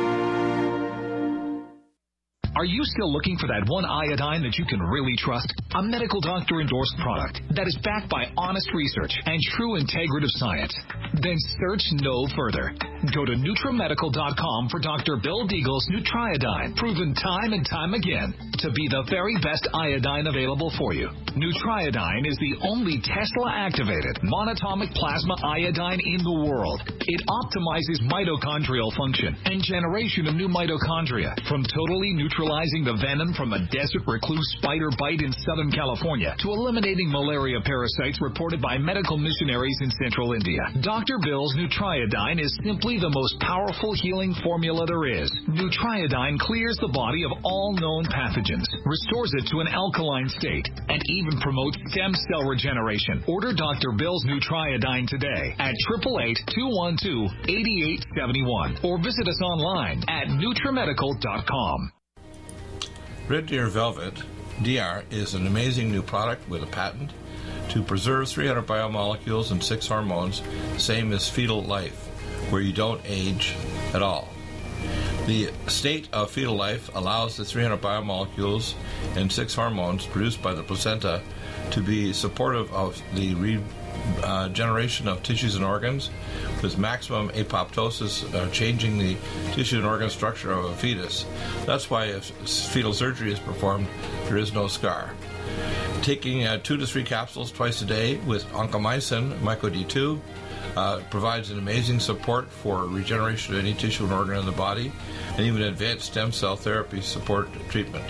D: Are you still looking for that one iodine that you can really trust? A medical doctor-endorsed product that is backed by honest research and true integrative science? Then search no further. Go to Nutramedical dot com for Doctor Bill Deagle's Nutriodine, proven time and time again to be the very best iodine available for you. Nutriodine is the only Tesla-activated monatomic plasma iodine in the world. It optimizes mitochondrial function and generation of new mitochondria, from totally neutralizing the venom from a desert recluse spider bite in Southern California to eliminating malaria parasites reported by medical missionaries in Central India. Doctor Bill's Nutriodine is simply the most powerful healing formula there is. Nutriodine clears the body of all known pathogens, restores it to an alkaline state, and even promotes stem cell regeneration. Order Doctor Bill's Nutriodine today at eight eight eight, two one two, eight eight seven one or visit us online at Nutramedical dot com.
B: Red Deer Velvet D R is an amazing new product with a patent to preserve three hundred biomolecules and six hormones, same as fetal life, where you don't age at all. The state of fetal life allows the three hundred biomolecules and six hormones produced by the placenta to be supportive of the regeneration uh, of tissues and organs, with maximum apoptosis, uh, changing the tissue and organ structure of a fetus. That's why if fetal surgery is performed, there is no scar. Taking uh, two to three capsules twice a day with oncomycin, myco D two, uh, provides an amazing support for regeneration of any tissue and organ in the body, and even advanced stem cell therapy support treatment.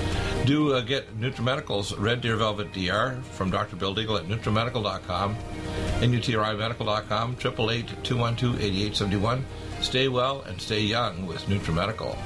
B: Do uh, get Nutramedical's Red Deer Velvet D R from Doctor Bill Deagle at Nutramedical dot com, N U T R I Medical dot com, eight eight eight, two one two, eight eight seven one. Stay well and stay young with Nutramedical.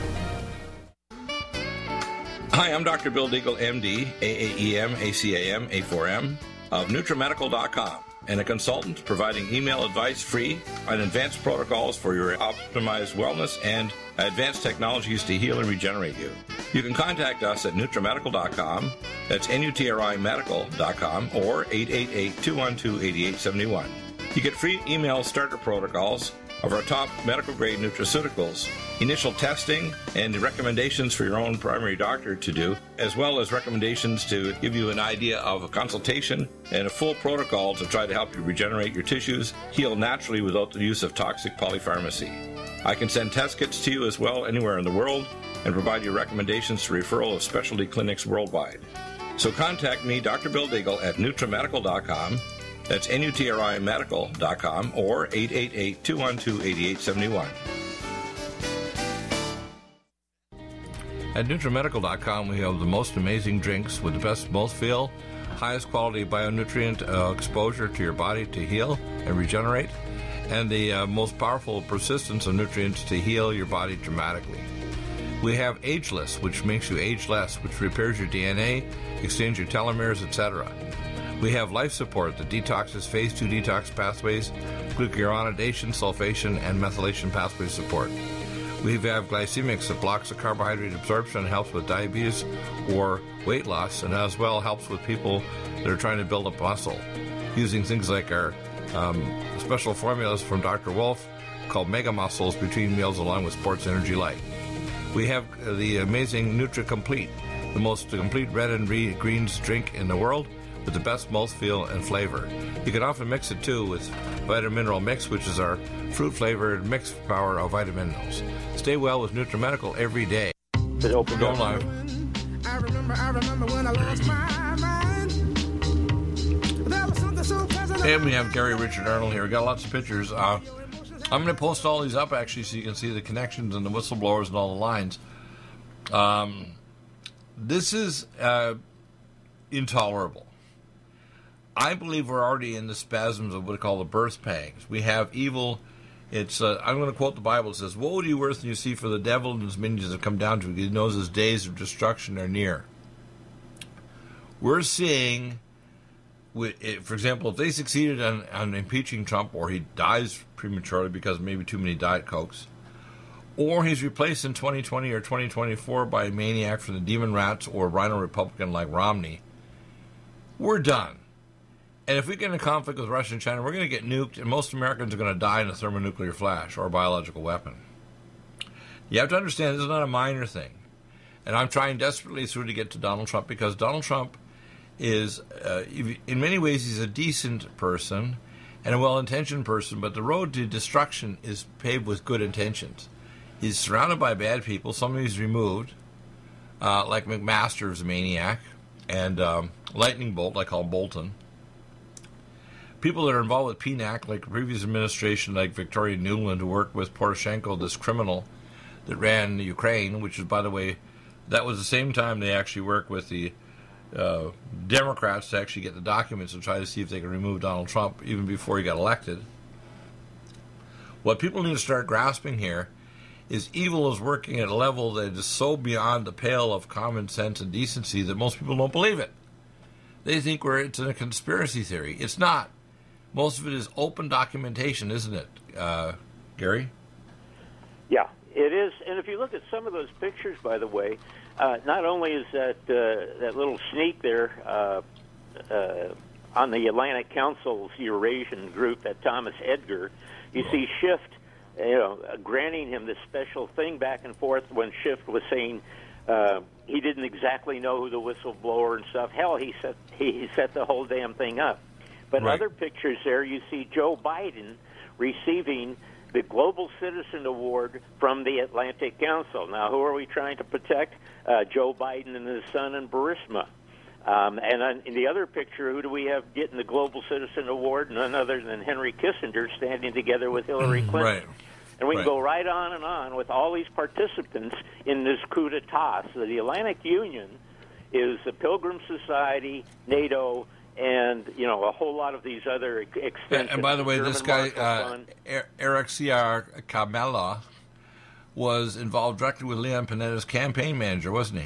B: Hi, I'm Doctor Bill Deagle, M D, A A E M, A C A M, A four M, of Nutramedical dot com, and a consultant providing email advice free on advanced protocols for your optimized wellness and advanced technologies to heal and regenerate you. You can contact us at Nutramedical dot com, that's N U T R I Medical dot com, or eight eight eight, two one two, eight eight seven one. You get free email starter protocols of our top medical-grade nutraceuticals, initial testing, and recommendations for your own primary doctor to do, as well as recommendations to give you an idea of a consultation and a full protocol to try to help you regenerate your tissues, heal naturally without the use of toxic polypharmacy. I can send test kits to you as well anywhere in the world and provide you recommendations to referral of specialty clinics worldwide. So contact me, Doctor Bill Deagle, at Nutramedical dot com. That's N U T R I Medical dot com, or eight eight eight, two one two, eight eight seven one. At Nutramedical dot com, we have the most amazing drinks with the best mouthfeel, highest quality bionutrient uh, exposure to your body to heal and regenerate, and the uh, most powerful persistence of nutrients to heal your body dramatically. We have Ageless, which makes you age less, which repairs your D N A, extends your telomeres, et cetera. We have Life Support that detoxes phase two detox pathways, glucuronidation, sulfation, and methylation pathway support. We have Glycemics that blocks the carbohydrate absorption and helps with diabetes or weight loss, and as well helps with people that are trying to build up muscle, using things like our um, special formulas from Doctor Wolf called Mega Muscles between meals along with Sports Energy Light. We have the amazing Nutri-Complete, the most complete red and greens drink in the world, with the best mouthfeel and flavor. You can often mix it too with Vitamin Mineral Mix, which is our fruit-flavored mixed power of vitamin minerals. Stay well with Nutramedical every day. Go live.
F: I remember, I remember when I lost my mind. There was something so pleasant.
B: And we have Gary Richard Arnold here. We got lots of pictures. Uh, I'm going to post all these up actually so you can see the connections and the whistleblowers and all the lines. Um, this is uh, intolerable. I believe we're already in the spasms of what we call the birth pangs. We have evil. It's uh, I'm going to quote the Bible. It says, "Woe to you, earth, and you see, for the devil and his minions have come down to you. He knows his days of destruction are near." We're seeing, for example, if they succeeded on, on impeaching Trump, or he dies prematurely because of maybe too many Diet Cokes, or he's replaced in twenty twenty or twenty twenty-four by a maniac from the Demon Rats or a rhino Republican like Romney, we're done. And if we get in a conflict with Russia and China, we're going to get nuked, and most Americans are going to die in a thermonuclear flash or a biological weapon. You have to understand this is not a minor thing. And I'm trying desperately through to get to Donald Trump, because Donald Trump is, uh, in many ways, he's a decent person and a well-intentioned person, but the road to destruction is paved with good intentions. He's surrounded by bad people. Some of he's removed, uh, like McMaster is a maniac, and um, Lightning Bolt, I call Bolton. People that are involved with P N A C, like the previous administration, like Victoria Nuland, who worked with Poroshenko, this criminal that ran Ukraine, which is, by the way, that was the same time they actually worked with the uh, Democrats to actually get the documents and try to see if they can remove Donald Trump even before he got elected. What people need to start grasping here is evil is working at a level that is so beyond the pale of common sense and decency that most people don't believe it. They think we're it's a conspiracy theory. It's not. Most of it is open documentation, isn't it, uh, Gary?
C: Yeah, it is. And if you look at some of those pictures, by the way, uh, not only is that uh, that little sneak there uh, uh, on the Atlantic Council's Eurasian group, that Thomas Edgar, you see Schiff, you know, granting him this special thing back and forth when Schiff was saying uh, he didn't exactly know who the whistleblower and stuff. Hell, he set he set the whole damn thing up. But
B: right.
C: Other pictures there, you see Joe Biden receiving the Global Citizen Award from the Atlantic Council. Now, who are we trying to protect? Uh, Joe Biden and his son in Burisma. Um, and on, in the other picture, who do we have getting the Global Citizen Award? None other than Henry Kissinger standing together with Hillary Clinton.
B: Right.
C: And we
B: right.
C: can go right on and on with all these participants in this coup d'etat. So the Atlantic Union is the Pilgrim Society, NATO, and, you know, a whole lot of these other extensions.
B: And, and by the way,
C: German
B: this guy,
C: Marshall
B: uh, Eric C R. Kamala, was involved directly with Leon Panetta's campaign manager, wasn't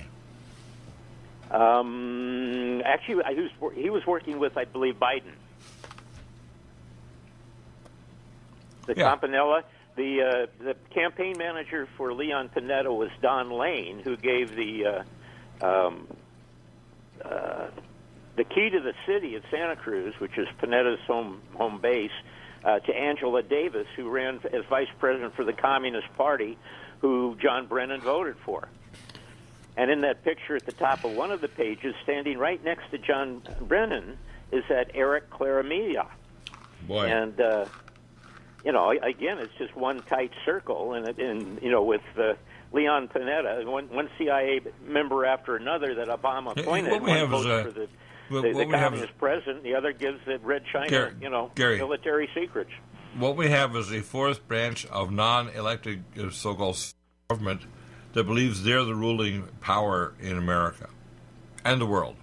B: he?
C: Um, actually, he was, he was working with, I believe, Biden. The
B: yeah.
C: Campanella, the uh, the campaign manager for Leon Panetta was Don Lane, who gave the uh, um, uh, the key to the city of Santa Cruz, which is Panetta's home home base, uh, to Angela Davis, who ran as vice president for the Communist Party, who John Brennan voted for. And in that picture at the top of one of the pages, standing right next to John Brennan, is that Eric Claramilla.
B: Boy.
C: And, uh, you know, again, it's just one tight circle, and, and you know, with uh, Leon Panetta, one, one C I A member after another that Obama appointed,
B: what we
C: one
B: have
C: votes
B: is a,
C: for the,
B: what,
C: the,
B: what
C: the
B: we
C: communist
B: have is,
C: president, the other gives the Red China,
B: Gary,
C: you know,
B: Gary.
C: military secrets.
B: What we have is a fourth branch of non-elected so-called government that believes they're the ruling power in America and the world.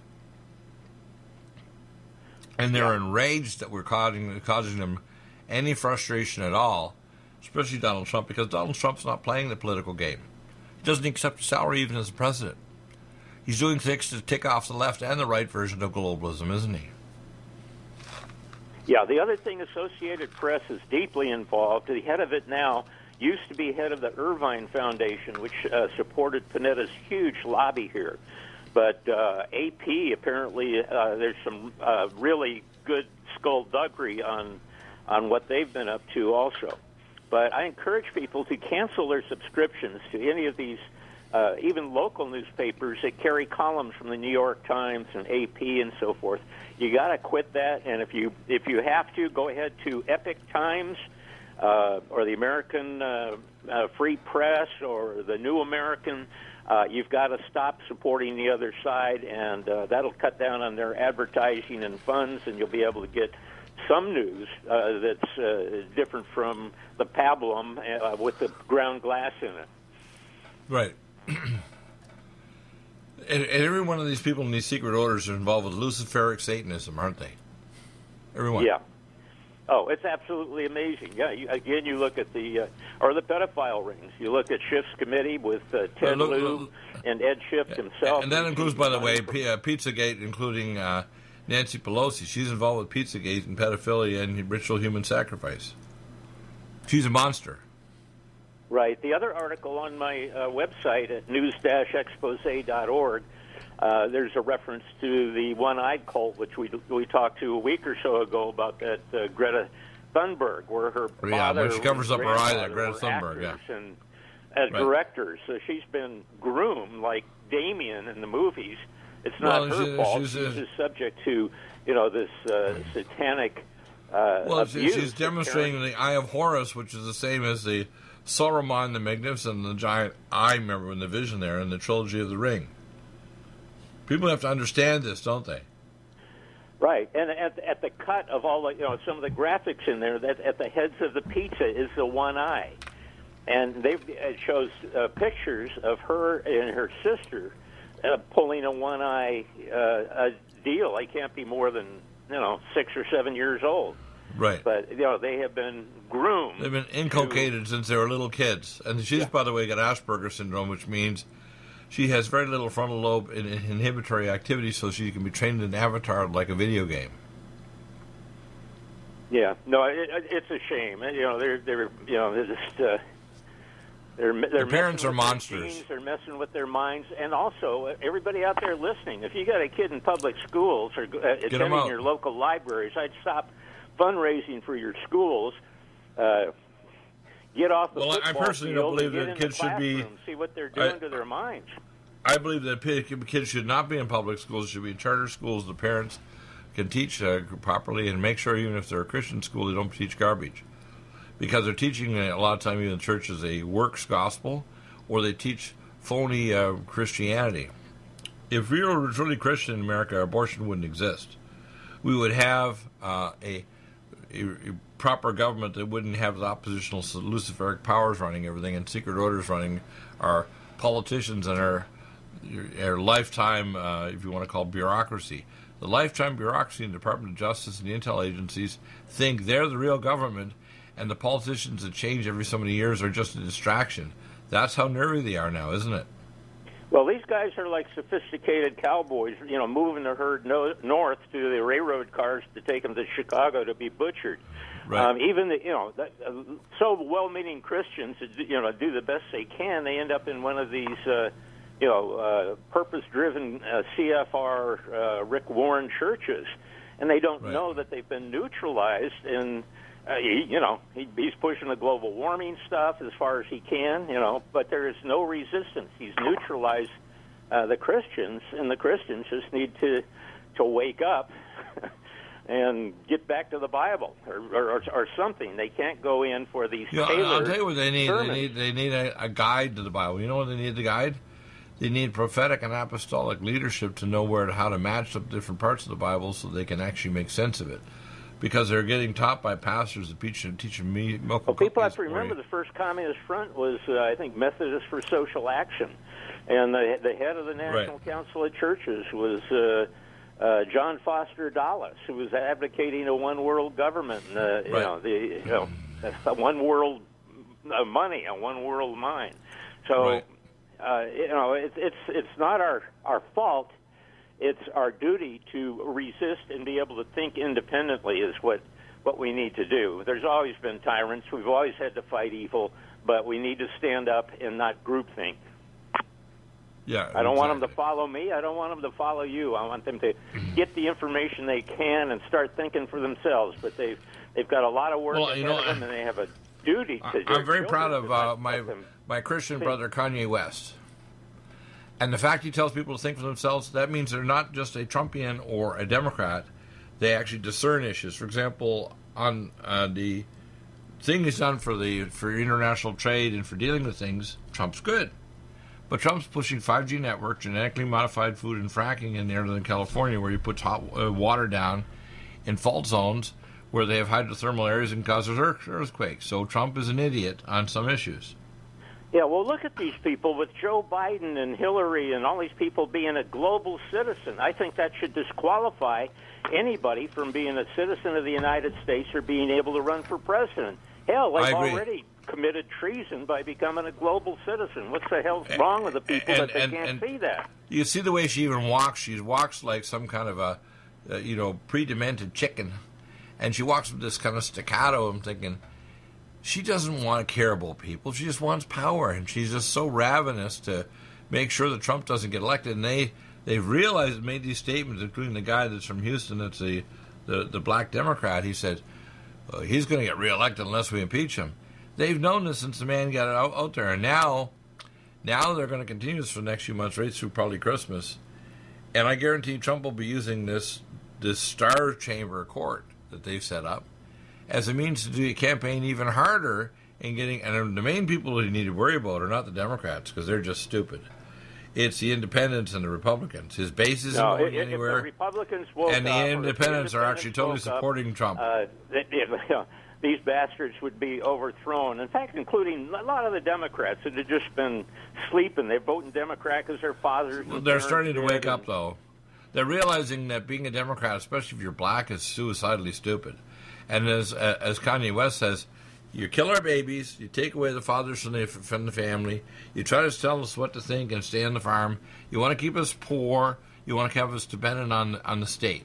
B: And they're yeah. enraged that we're causing, causing them any frustration at all, especially Donald Trump, because Donald Trump's not playing the political game. He doesn't accept a salary even as a president. He's doing things to tick off the left and the right version of globalism, isn't he?
C: Yeah, the other thing, Associated Press is deeply involved. The head of it now used to be head of the Irvine Foundation, which uh, supported Panetta's huge lobby here. But uh, A P, apparently, uh, there's some uh, really good skullduggery on on what they've been up to also. But I encourage people to cancel their subscriptions to any of these, uh, even local newspapers that carry columns from the New York Times and A P and so forth. You got to quit that, and if you if you have to, go ahead to Epic Times uh, or the American uh, uh, Free Press or the New American. Uh, you've got to stop supporting the other side, and uh, that'll cut down on their advertising and funds, and you'll be able to get some news uh, that's uh, different from the pablum uh, with the ground glass in it.
B: Right. and, and every one of these people in these secret orders are involved with Luciferic Satanism, aren't they? Everyone.
C: Yeah. Oh, it's absolutely amazing. Yeah, you, again, you look at the, uh, or the pedophile rings. You look at Schiff's committee with uh, Ted
B: look,
C: Lieu
B: look,
C: and Ed Schiff himself.
B: And that includes, by the way, P- uh, Pizzagate, including uh, Nancy Pelosi. She's involved with Pizzagate and pedophilia and ritual human sacrifice. She's a monster.
C: Right. The other article on my uh, website at news dash expose dot org, uh, there's a reference to the one-eyed cult, which we we talked to a week or so ago about that uh, Greta Thunberg, where her
B: yeah,
C: father
B: when she covers up her eye, that Greta
C: were
B: Thunberg, yeah.
C: and as
B: right.
C: directors. So she's been groomed like Damien in the movies. It's not
B: well,
C: her
B: she,
C: fault.
B: She's,
C: she's just subject to, you know, this uh, satanic uh,
B: well,
C: abuse.
B: she's demonstrating the Eye of Horus, which is the same as the Saruman the Magnificent and the giant eye, remember, in the vision there in the Trilogy of the Ring. People have to understand this, don't they?
C: Right, and at at the cut of all the, you know, some of the graphics in there, that at the heads of the pizza is the one eye, and they it shows uh, pictures of her and her sister uh, pulling a one eye uh, a deal. They can't be more than, you know, six or seven years old.
B: Right.
C: But, you know, they have been groomed.
B: They've been inculcated to, since they were little kids. And she's, yeah. by the way, got Asperger's syndrome, which means she has very little frontal lobe in, in inhibitory activity, so she can be trained in Avatar like a video game.
C: Yeah. No, it, it's a shame. You know, they're, they're you know, they're just... Uh, They're, they're
B: the parents are monsters.
C: Teens, they're messing with their minds. And also, everybody out there listening, if you got a kid in public schools or uh, attending your local libraries, I'd stop fundraising for your schools. Uh, get off the
B: well,
C: football
B: I personally
C: field
B: don't believe
C: and
B: that
C: get
B: kids
C: in the
B: should be.
C: See what they're doing
B: I,
C: to their minds.
B: I believe that kids should not be in public schools. Should be in charter schools. The parents can teach uh, properly and make sure, even if they're a Christian school, they don't teach garbage. Because they're teaching a lot of time even in the church is a works gospel, or they teach phony uh, Christianity. If we were truly Christian in America, abortion wouldn't exist. We would have uh, a, a, a proper government that wouldn't have the oppositional Luciferic powers running everything and secret orders running our politicians and our, our lifetime, uh, if you want to call it, bureaucracy. The lifetime bureaucracy in the Department of Justice and the intel agencies think they're the real government, and the politicians that change every so many years are just a distraction. That's how nervy they are now, isn't it?
C: Well, these guys are like sophisticated cowboys, you know, moving the herd no- north to the railroad cars to take them to Chicago to be butchered.
B: Right.
C: Um, even the, you know, that, uh, so well-meaning Christians, you know, do the best they can. They end up in one of these, uh, you know, uh, purpose-driven uh, C F R uh, Rick Warren churches, and they don't right. know that they've been neutralized in. Uh, he, you know, he, he's pushing the global warming stuff as far as he can, you know, but there is no resistance. He's neutralized uh, the Christians, and the Christians just need to to wake up and get back to the Bible or, or, or something. They can't go in for these
B: you know,
C: tailored
B: I'll tell you what they need.
C: sermons.
B: They need they need a, a guide to the Bible. You know what they need the guide? They need prophetic and apostolic leadership to know where how to match up different parts of the Bible so they can actually make sense of it. Because they're getting taught by pastors that teach, teaching me milk.
C: Well, people have to remember the first Communist Front was, uh, I think, Methodist for Social Action, and the the head of the National
B: right.
C: Council of Churches was uh, uh, John Foster Dulles, who was advocating a one world government, uh, right. you know, the you know, a one world uh, money, a one world mind. So,
B: right.
C: uh, you know, it's it's it's not our our fault. It's our duty to resist and be able to think independently is what, what we need to do. There's always been tyrants. We've always had to fight evil, but we need to stand up and not groupthink.
B: Yeah,
C: I don't
B: exactly.
C: want them to follow me. I don't want them to follow you. I want them to get the information they can and start thinking for themselves. But they've, they've got a lot of work
B: well,
C: ahead
B: you know,
C: of them, and they have a duty to do.
B: I'm very proud of uh, my, my Christian
C: think.
B: brother, Kanye West. And the fact he tells people to think for themselves, that means they're not just a Trumpian or a Democrat. They actually discern issues. For example, on uh, the thing he's done for the for international trade and for dealing with things, Trump's good. But Trump's pushing five G network, genetically modified food, and fracking in Northern California, where he puts hot uh, water down in fault zones where they have hydrothermal areas and causes earthquakes. So Trump is an idiot on some issues.
C: Yeah, well, look at these people with Joe Biden and Hillary and all these people being a global citizen. I think that should disqualify anybody from being a citizen of the United States or being able to run for president. Hell, they've already committed treason by becoming a global citizen. What's the hell's wrong with the people and, that they and, can't and see that?
B: You see the way she even walks. She walks like some kind of a, uh, you know, pre-demented chicken. And she walks with this kind of staccato. I'm thinking, she doesn't want to care about people. She just wants power. And she's just so ravenous to make sure that Trump doesn't get elected. And they, they've realized and made these statements, including the guy that's from Houston, that's the, the, the black Democrat. He said, uh, he's going to get reelected unless we impeach him. They've known this since the man got out, out there. And now, now they're going to continue this for the next few months, right through probably Christmas. And I guarantee Trump will be using this this star chamber court that they've set up as a means to do a campaign even harder in getting, and the main people that you need to worry about are not the Democrats, because they're just stupid. It's the independents and the Republicans. His base isn't
C: no,
B: going
C: if,
B: anywhere.
C: If the Republicans woke
B: and the
C: up,
B: independents
C: the
B: are actually totally
C: up,
B: supporting Trump.
C: Uh, it, it, you know, these bastards would be overthrown. In fact, including a lot of the Democrats that have just been sleeping. They're voting Democrat because their fathers.
B: Well, they're starting to wake up, though. They're realizing that being a Democrat, especially if you're black, is suicidally stupid. And as uh, as Kanye West says, you kill our babies, you take away the fathers from the, from the family, you try to tell us what to think and stay on the farm, you want to keep us poor, you want to keep us dependent on on the state.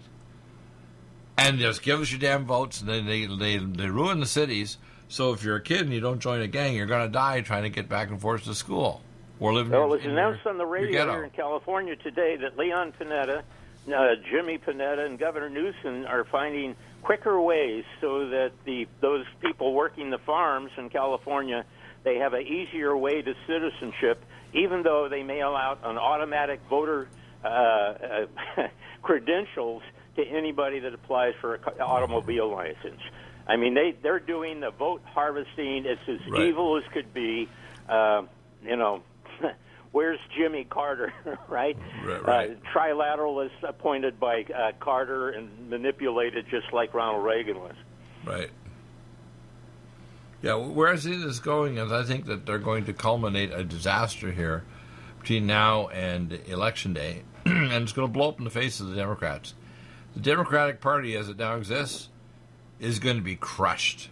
B: And just give us your damn votes, and then they, they, they ruin the cities. So if you're a kid and you don't join a gang, you're going to die trying to get back and forth to school. Or living
C: well,
B: in,
C: it was announced
B: your,
C: on the radio here in California today that Leon Panetta, uh, Jimmy Panetta, and Governor Newsom are finding quicker ways so that the those people working the farms in California, they have an easier way to citizenship, even though they mail out an automatic voter uh, uh, credentials to anybody that applies for an automobile license. I mean, they, they're doing the vote harvesting. It's as right. evil as could be. Uh, you know, where's Jimmy Carter, right?
B: Right, right.
C: Uh, trilateral is appointed by uh, Carter and manipulated just like Ronald Reagan was.
B: Right. Yeah, where I see this going is I think that they're going to culminate a disaster here between now and Election Day, and it's going to blow up in the face of the Democrats. The Democratic Party, as it now exists, is going to be crushed.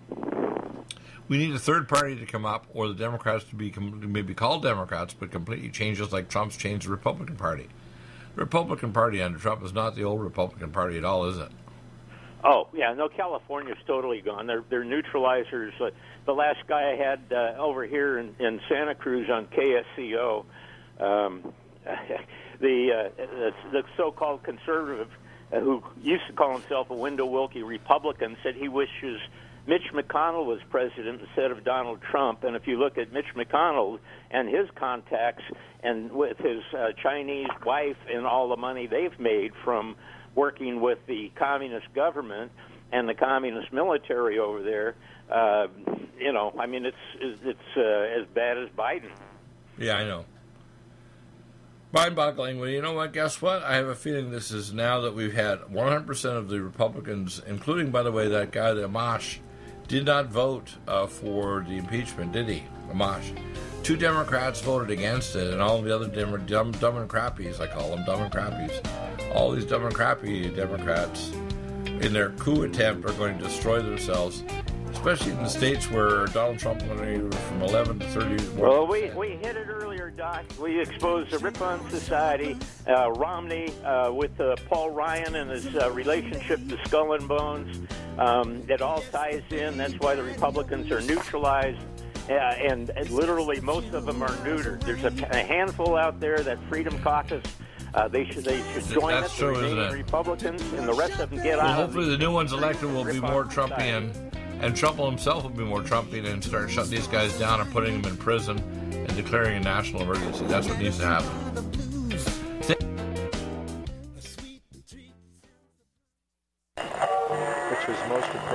B: We need a third party to come up, or the Democrats to be maybe called Democrats, but completely change, just like Trump's changed the Republican Party. The Republican Party under Trump is not the old Republican Party at all, is it?
C: Oh, yeah, no, California's totally gone. They're, they're neutralizers. Uh, the last guy I had uh, over here in, in Santa Cruz on K S C O, um, the, uh, the, the so-called conservative, uh, who used to call himself a Window Wilkie Republican, said he wishes Mitch McConnell was president instead of Donald Trump. And if you look at Mitch McConnell and his contacts and with his uh, Chinese wife and all the money they've made from working with the communist government and the communist military over there, uh, you know, I mean, it's it's uh, as bad as Biden.
B: Yeah, I know. Mind-boggling. Well, you know what? Guess what? I have a feeling this is now that we've had one hundred percent of the Republicans, including, by the way, that guy, the Amash, did not vote uh, for the impeachment, did he? Amash. Two Democrats voted against it, and all the other dem- dumb, dumb and crappies, I call them dumb and crappies, all these dumb and crappy Democrats, in their coup attempt, are going to destroy themselves, especially in the states where Donald Trump went from eleven to thirty.
C: Well, we, we hit it earlier, Doc. We exposed the Ripon Society, uh, Romney uh, with uh, Paul Ryan and his uh, relationship to Skull and Bones. Um, it all ties in. That's why the Republicans are neutralized. Uh, and, and literally most of them are neutered. There's a, a handful out there, that Freedom Caucus. Uh, they should they should join
B: That's
C: it,
B: true,
C: the remaining
B: isn't it?
C: Republicans, and the rest of them get
B: well,
C: out.
B: Hopefully
C: of
B: the new ones elected will be more Trumpian,
C: society.
B: And Trump himself will be more Trumpian and start shutting these guys down and putting them in prison and declaring a national emergency. That's what needs to happen.